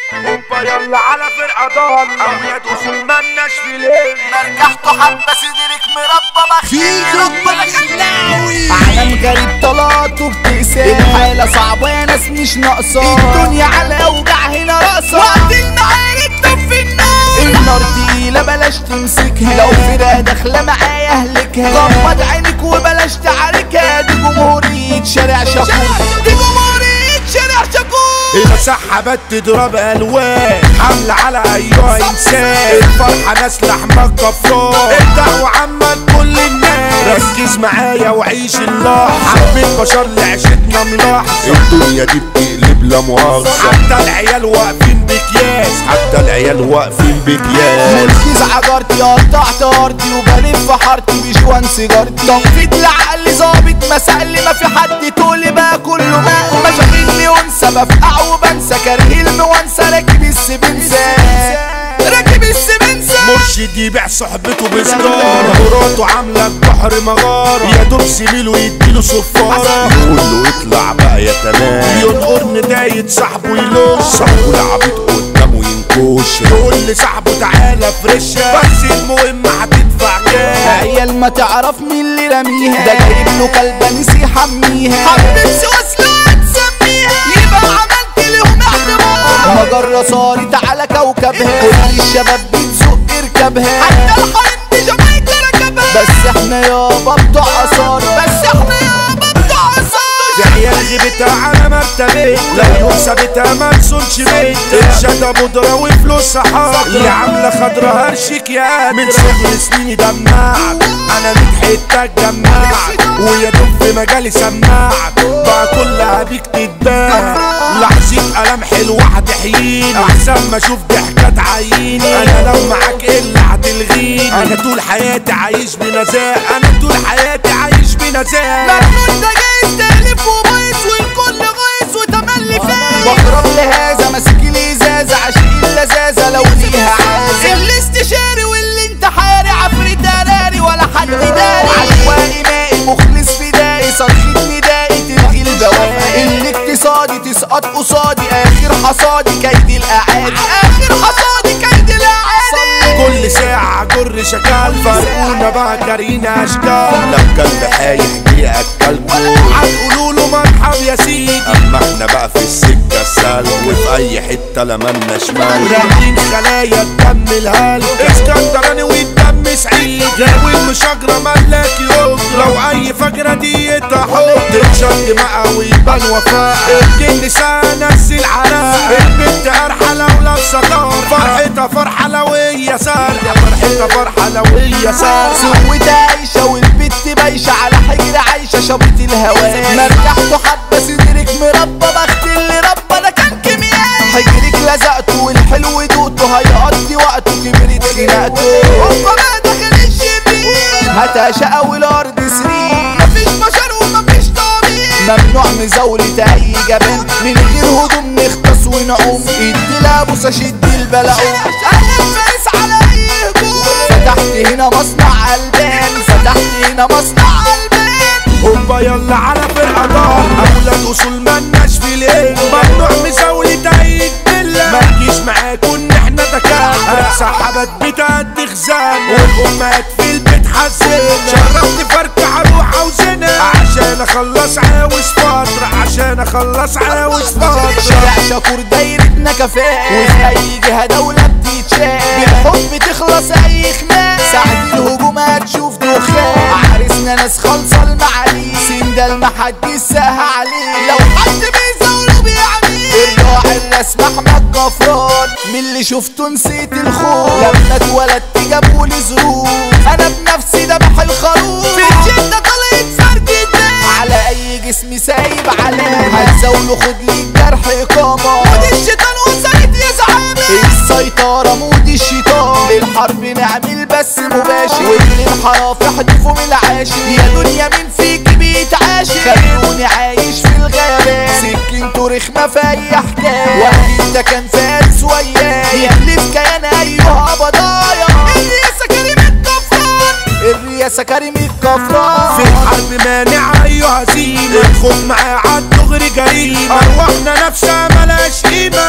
هوبا يلا على فرقة ضالة أولاد أصول مالناش في ليل نرجحته حبة صدرك مربى في ربى الخلاوي عالم غريب طلاته بتقسى الحالة صعبة يا ناس مش ناقصة الدنيا على اوجع هنا راسة وقت المعارك طفي النار تقيلة بلاش تمسكها لو فرقة داخلة معايا اهلكها غمض عينك وبلاش تعاركها دي جمهورية شارع شاكور دي جمهورية شارع شاكور المسحبات تضرب الوان حملة على ايها انسان الفرحة ناس لحمك كفار الدعوة عامة لكل الناس ركز معايا وعيش اللحظة حبيت بشر لعشتنا ملاحظة الدنيا دي بتقلب لا مؤاخذة حتى العيال واقفين بكياس حتى العيال واقفين بكياس مركز عجرتي قطعت ارضي وبلف حارتي بشوان سيجارتي تنفيض لعقلي ظابط مسألي ما في حد تقولي بقى كله ماء مشاغلني وانسى بفقع وبنسى كاره الموانسة راكب السبنسة راكب السبنسة مرشد يبيع صحبته بسجارة مراته عاملة البحر مغارة يا دوب زميله يديله صفارة يقول له اطلع بقى يا تمام ينقر نداية صاحبه يلوش صاحبه العبيط قدامه ينكوش يقول لصاحبه تعالى فرشة بس المهم هتدفع كام عيال ما تعرف مين اللي رميها ده جايب له كلبة نسي يحميها حبيبسي وصلة تسميها يبقى عملت لهم احتمال مجرة صارت على كوكبها كل الشباب بتزق اركبها حتى الحريم دي جمايكا ركبها بس احنا يابا بتوع اثار بس احنا يابا بتوع اثار عيال غيبتها على مرتبة لو يوم سابتها ما تصونش بيت الشتا بودرة وفلوسها حاضرة اللي عاملة خضرة هرشك يا من صغر سنيني دمعت انا متحتك جمعت ويا دوب في مجالي سمعت بقى كلها بيك تتباع لحظة قلم حلوة هتحييني احسن ما اشوف ضحكة تعييني انا لو معاك الا هتلغيني انا طول حياتي عايش بنزاهة انا طول حياتي عايش بنزاهة مجنون ده جايز تالف وبايظ والكل غايظ وتملي فايز بخرب لهذا ماسك لي ازازة عشق اللذاذة لو ليها عازة الاستشاري واللي انت حاري عفريت قراري ولا حد داري عشوائي مائي مخلص فدائي صرخة ندائي تلغي البواقي الاقتصادي تسقط قصادي اخر حصادي كيد الاعادي اخر حصادي كيد الاعادي كل ساعة جر شكال فرقونا بقى كارينا اشكال لو كلب حايح جه اكلكوا هتقولوله مرحب يا سيدي اما احنا بقى في السكة السالك وفي اي حتة لمنا شمال راكبين خلايا الدم الهالك اسكندراني والدم سعيد غاوي المشاجرة ملاك يوم لو اي فجرة دي تحط تتشد مقا ويبان وفاء الجن لسان نزل عراء البنت قرحة لو لابسة طار فرحتها فرحة لو هي سار يا فرحتها فرحة لو هي سار سوت عايشة والبت بايشة على حجر عايشة شبط الهواء مرجحته حبة صدرك مربى بخت اللي ربى ده كان كيميائي حجرك لزقته والحلو دوته هيقضي وقته كبرت خناقته هوبا ما داخل الشبين هتعشق والارض سرير مفيش بشر ومفيش طبيعي ممنوع مزاولة اي جبان من غير هدوم نختص ونعوم ادي لابوسة شد البلعوم انا فارس على اي هجوم فتحت هنا مصنع البان فتحت هنا مصنع البان هوبا يلا على فرقة ضال اولاد اصول مالناش في ليل ممنوع مزاولة اي دلة ما تجيش معاكوا ان احنا دكاترة سحبت بتأدي خزان والامهات في البيت حزين شرفت فركة اروح اوزنها عشان اخلص عاوز فترة عشان اخلص عاوز فترة شارع شاكور دايرتنا كفاء وفي اي جهة دولة بتتشاف بالحب تخلص اي خناق ساعة الهجوم هتشوف دخان عرسنا ناس خالصة المعالي سندال محدش ساها عليه لو حد بيزاوله بيعميه الراعي الرسم احمد جفران من اللي شفته نسيت الخوف لما اتولدت جابولي ظروف انا بنفسي دبح الخروف في الجنة طلعت فرد على اي جسم سايب علامة هتزاوله خد لي الجرح اقامة مود الشيطان وصلت يا زعامة السيطرة مود الشيطان للحرب نعمل بس مباشر واللي انحرف يحدفه من العاشر يا دنيا مين فيك بيتعاشر خلوني عايش في الغابات سكنته رخمة في اي حكاية وقت ده كان فارس وياي يحلف كيان ايها بضايا الرئاسة كريم الكفران الرئاسة كريم الكفران في الحرب مانع ايها هزيمة الخوف معاه عالدغري جريمة ارواحنا نفسها ملاش قيمة وانا في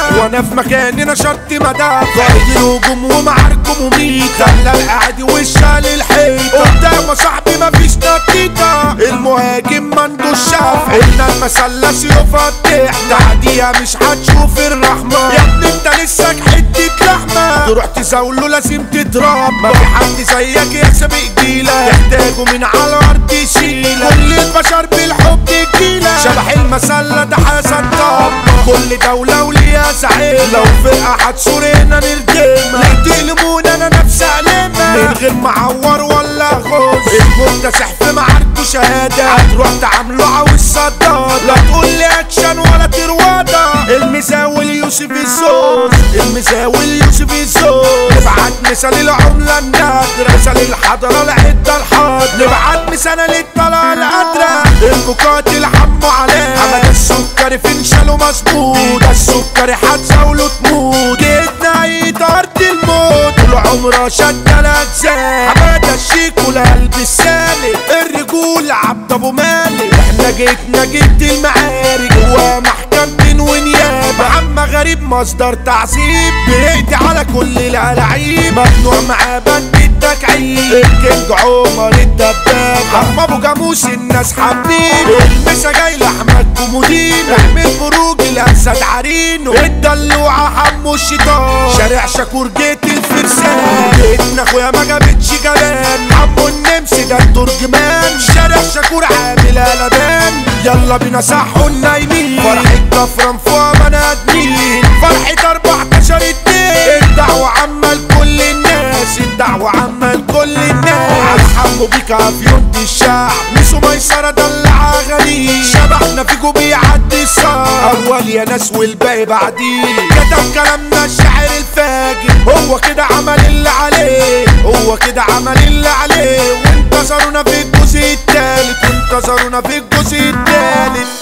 في مكاننا شرط مدافع قائد الهجوم ومعاركم مميت خلى القاعد وشها للحيط قدام صاحبي مفيش نتيجة المهاجم مندوش شافع قلنا المسلة سيوفها تعديها مش هتشوف الرحمة يا ابني انت لسه حتة لحمة تروح تزاوله لازم تتراب ما في حد زيك يا سابق جيلة تحتاجه من على الارض يشيلك كل البشر بالحب تجيلك شبح المسلة ده حسن طب كل دولة وليها زعيم لو فرقة هتصور هنا نرجمها ليه تقلمونا انا نفسي ألمها من غير معور ولا غوز المكتسح في معاركه شهادة هتروح تعامله عاوز صداد لا تقول لي اكشن ولا تروادة المساوي يوسف الزوز المساوي يوسف الزوز نبعت مثال العملة النادرة مثال الحضرة العدة الحاضرة نبعت مثال للطلعة القادرة المقاتل حمو عليه حمد السكري في انشاله مظبوط السكري هتزاوله تموت جيتنا عيد ارض الموت طول عمره شد الاجزاء حمادة الشيك والقلب السالك الرجول عبد ابو مالك احنا جيتنا جيت المعارك جوا محكمة ونيابة عم غريب مصدر تعذيب بيقضي على كل الألاعيب ممنوع معاه بند التكعيب الكينج عمر الدباب عم ابو جاموس الناس حابين المسا جاي لاحمد كومودين احمد بروج الاسد عرينو الدلوعة حمو الشيطان شارع شاكور جيت الفرسان جيتنا اخويا ما جابتش جبان حمو النمس ده الترجمان شارع شاكور عامل قلبان يلا بينا صحوا النايمين فرحة كفران فوق بني ادمين فرحة 14 الدعوة عامة لكل الناس الدعوة عامة لكل الناس على حمو بيك عفيون دي الشعب ميسو ميسرة دلع اغانيه شبحنا فيكو بيعدي الصعب اول يا ناس والباقي بعديه كتب كلامنا الشاعر الفاجر هو كده عمل اللي عليه هو كده عمل اللي عليه وانتصرونا في الجزء التالت وانتصرونا في الجزء التالت